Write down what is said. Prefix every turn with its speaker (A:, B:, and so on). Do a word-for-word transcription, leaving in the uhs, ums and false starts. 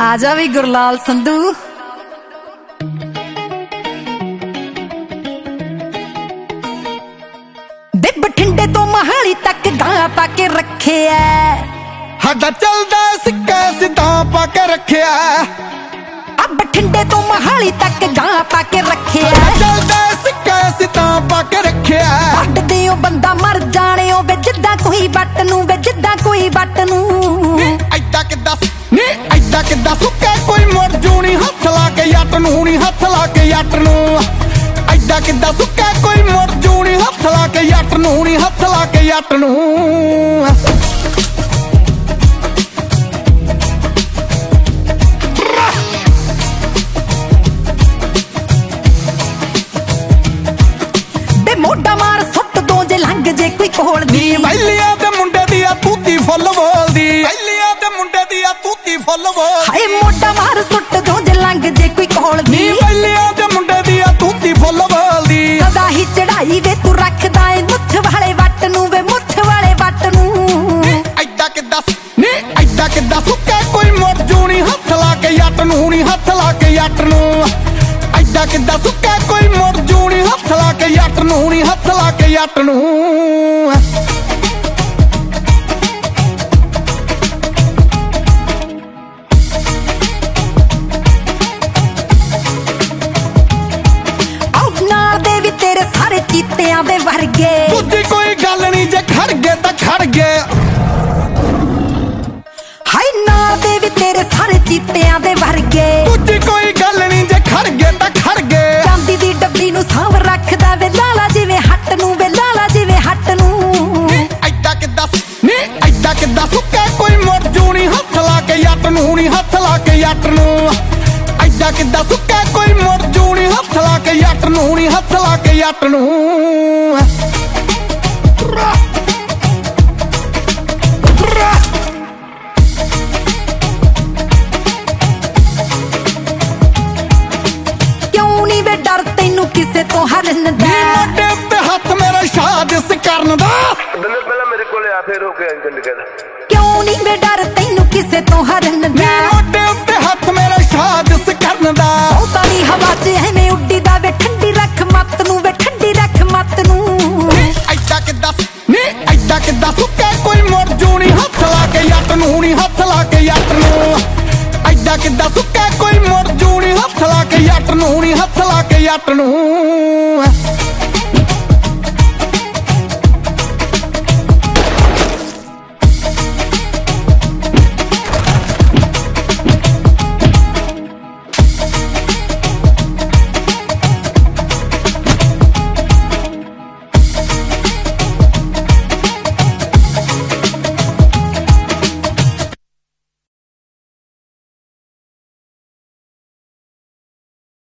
A: आजा भी गुरलाल संधू। दे बठिंडे तो महाली तक गां पाके रखे
B: हाडा चलदा सिक्का सिद्धा पाके रखे
A: अब बठिंडे तो महाली तक गां पाके रखे
B: चलदा सिक्का सिद्धा पाके रखे
A: वट दियो बंदा मर जाने ओ वे जिद्दां कोई वट नूं वे जिद्दां कोई वट नूं
B: ऐदा किदा नी ऐदा किदा सुक्का कोई मुड़ जूनी हथ ला के जट नूं नी हथ ला के जट नूं ऐदा किदा सुक्का कोई मुड़ जूनी हथ ला के जट नूं नी हथ ला के जट नूं
A: मोटा मार सुट दो जे लंघ जे कोई कोल दी
B: बैलियां दे मुंडे दी आ तूती फुੱਲ बोलदी बैलियां दे मुंडे दी आ तूती फुੱਲ बोल
A: हाय मोटा मार सुट दो जे लंघ जे कोई कोल दी
B: बैलियां दे मुंडे दी आ तूती फुੱਲ बोलदी
A: सदा ही चढ़ाई वे तू रखदा ए मुੱਠ वाले वट नूं वे मुੱਠ वाले वट नूं
B: ऐदा किदा नी ऐदा किदा सुक्का कोई मुड़ जूनी हथ ला के जट नूं नी हथ ला के जट नूं ऐदा किदा सुक्का कोई मुड़ जूनी हथ ला के जट नूं नी हथ ला के जट नूं
A: तेरे सारे चीतियां दे वर्गे
B: दूजी कोई गल नहीं जे खड़ गए तां खड़ गए
A: हाय नाल दे भी तेरे सारे चीतियां दे वर्गे
B: दूजी कोई गल नहीं जे खड़ गए तां खड़ गए
A: चांदी दी डब्बी नूं सांभ रखदा वे लाला जिवें हट नूं वे लाला जिवें हट नूं
B: ऐदा किदा नी ऐदा किदा सुक्का कोई मुड़ जूनी हथ ला के जट नूं नी हथ ला के जट नूं ऐदा किदा सुक्का कोई मुड़ जूनी हथ ला के जट नूं नी हथ ला के जट नूं
A: क्यों नी वे डर तैनू किसे तो हरन दा
B: मोटे ते हथ मेरा साजिश करन दा
C: पहले मेरे को आ फिर हो गया चंडीगढ़
A: क्यों नी वे डर तैनू किसे तो हरन दा
B: मोटे ते हथ मेरा साजिश करन दा
A: बहुता नी हवा च एवें उड्डी दा वे ठंडी रख मत नूं वे ठंडी रख मत नूं
B: ऐदा किदा नी ऐदा किदा सुक्का कोई मुड़ जूनी हथ ला के जट नूं नी हथ ला के जट नूं ऐदा किदा सुक्का कोई मुड़ जूनी हथ ला के जट नूं नी हथ ला के जट नूं